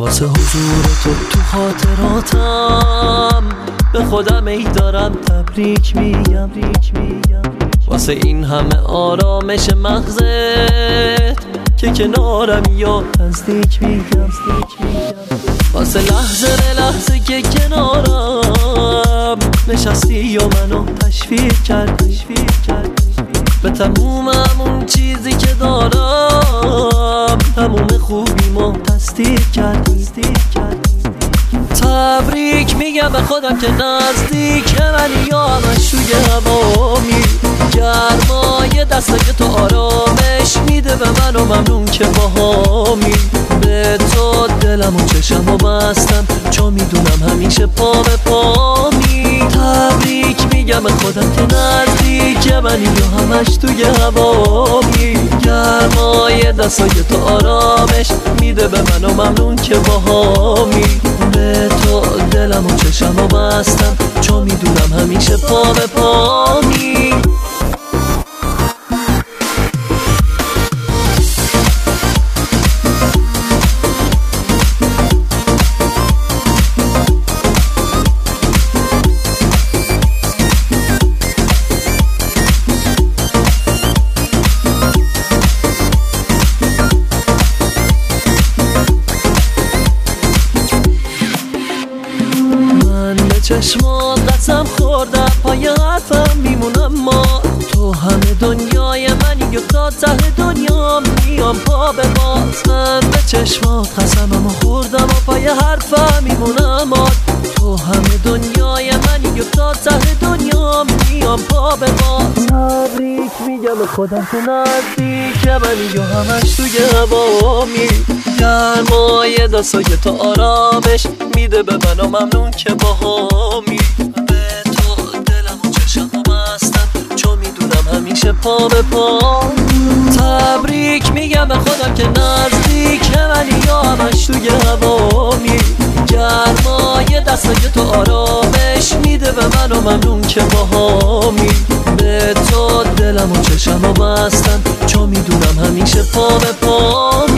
واسه حضور تو خاطراتم به خودم ای دارم تبریک میگم. واسه این همه آرامش مغزت که کنارم یا نزدیک میگم. واسه لحظه که کنارم نشستی یا منو تشویق کردی به تموم همون چیزی که دارم، تموم خوبیمو تصدیق کردی. تبریک میگم به خودم که نزدیک منی یا همش توی هوامی، گرمای دستا که تو آرامش میده به من و ممنون که باهامی. به تو دلم و چشم و بستم چون میدونم همیشه پا به پامی. تبریک میگم به خودم که نزدیک منی یا همش توی هوامی، گرمای دستای تو آرامش میده به من و ممنون که باهامی. به تو دلم و چشم و بستم چون میدونم همیشه پا به پامی. چشمات قسم خوردم پای حرفم میمونم، ما تو همه دنیای منی و تا ته دنیا میام پا به باز. من به چشمات قسممو خوردم و پای حرفم میمونم، ما تو همه دنیای منی و تا ته دنیا میام پا به باز. تبریک میگم به خودم که نزدیک منی و همش توی هوامی، گرمای دستای تو آرامش میده به من و ممنون که باهامی. به تو دلم و چشم و بستم چون میدونم همیشه پا به پا. تبریک میگم به خودم که نزدیک منی یا همش توی هوامی، گرمای دستای تو آرامش میده به من و ممنون که باهامی. به تو دلم و چشم و بستم چون میدونم همیشه پا به پا.